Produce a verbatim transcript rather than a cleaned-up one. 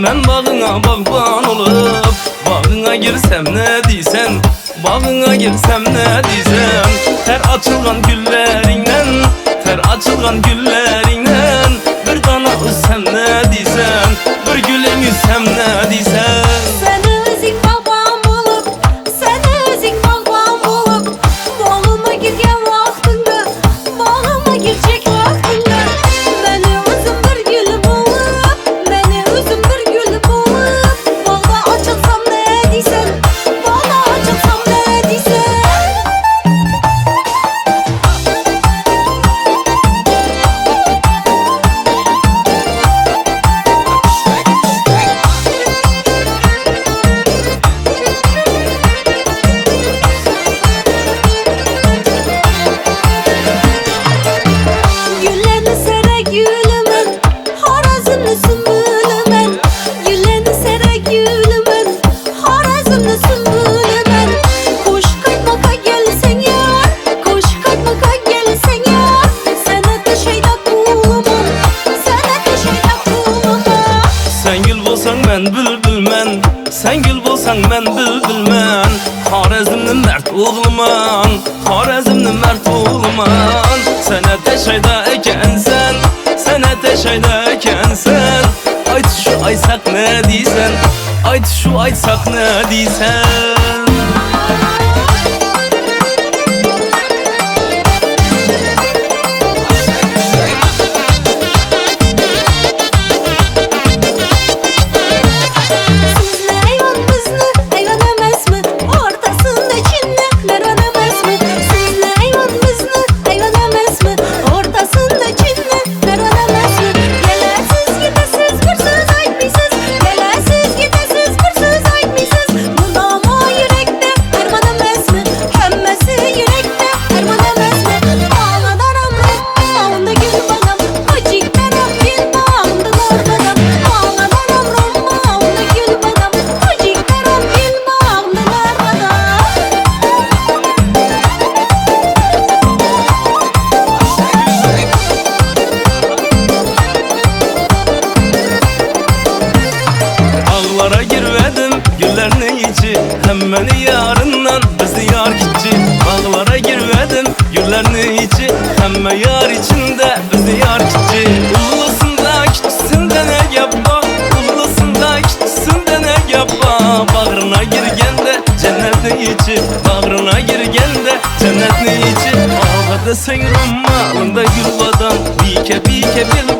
Men bağına bağban olup bağına girsem ne diysen, bağına girsem ne diysen, ter açılgan güllerinden, ter açılgan güllerinden bir dana üssem ne diysen, bir gülün üssem ne diysen. Seni özün bağban olup, seni özün bağban olup, bağıma girgen vaktinde, bağıma girecek vaktinde, beni özüm bir gül bulup, beni özüm bir gül bulup, bağda açılsam ne diysen, bağda açılsam ne diysen. Güllerini sere gülümün, Harazımlı sümbülümün. Güllerini sere gülümün, Harazımlı sümbülümün. Kuş kaçmaka gelsen yar, kuş kaçmaka gelsen yar. Sen de şeyda kulumum, sen de şeyda kulumum. Sen gül bolsan ben bülbülmen, sen gül bolsan ben bülbülmen. Harazimli mert oğluman, Harazimli mert oğluman. Sen ateşayda ekensen, sen ateşayda ekensen. Ayt şu aysak ne diysen, ayt şu aysak ne diysen. Bağlara girmedim güllerini içi, hemmeni yarından bizi yar gitti. Bağlara girmedim güllerini içi, hemme yar içinde bizi yar gitti. Ullusunda küçüsünde ne yapma, ullusunda küçüsünde ne yapma. Bağrına girgende cennetli içi, bağrına girgende cennetli içi. Ağladı sen rumma, onda gül badam, bike bike bil